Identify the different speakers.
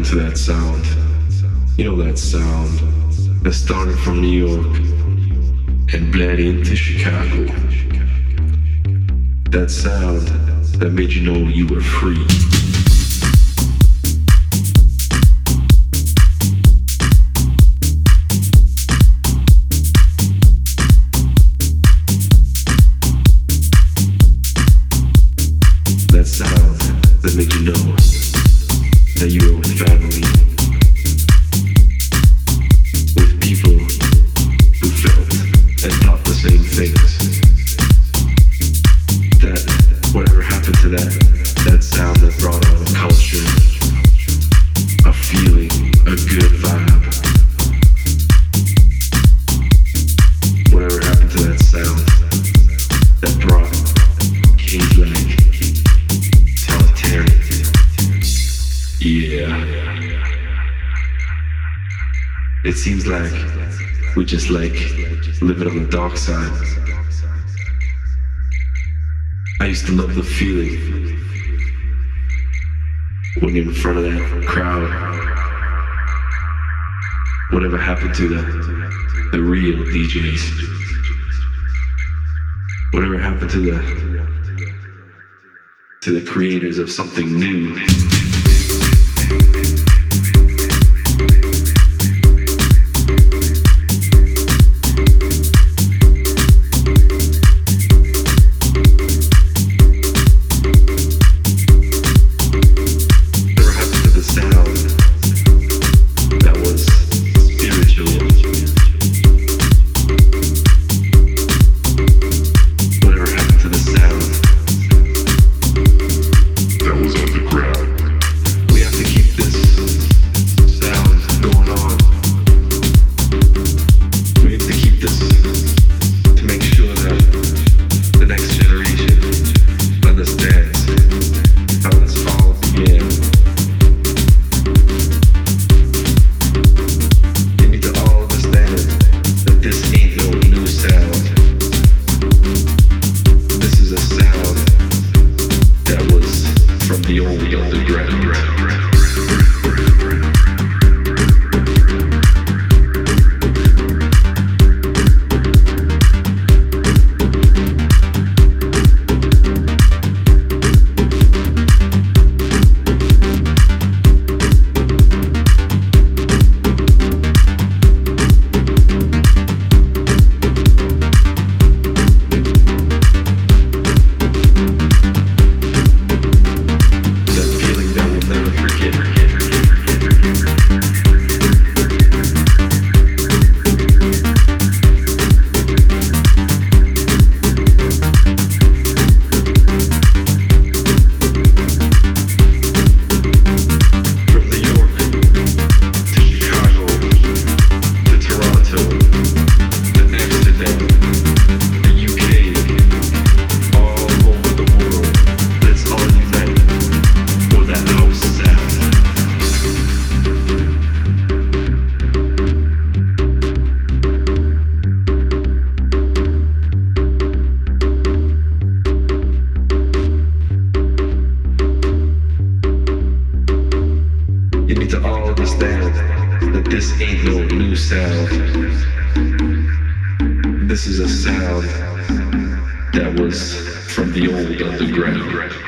Speaker 1: to that sound. You know that sound that started from New York and bled into Chicago. That sound that made you know you were free. That sound that made you know that you were with family, with people who felt and thought the same things. That whatever happened to that sound that brought out a culture, a feeling, a good vibe. Whatever happened to that sound that brought kings like totalitarian. Yeah. It seems like we just like living on the dark side. I used to love the feeling when you're in front of that crowd. Whatever happened to the real DJs? Whatever happened to the creators of something new? This is a sound that was from the old underground.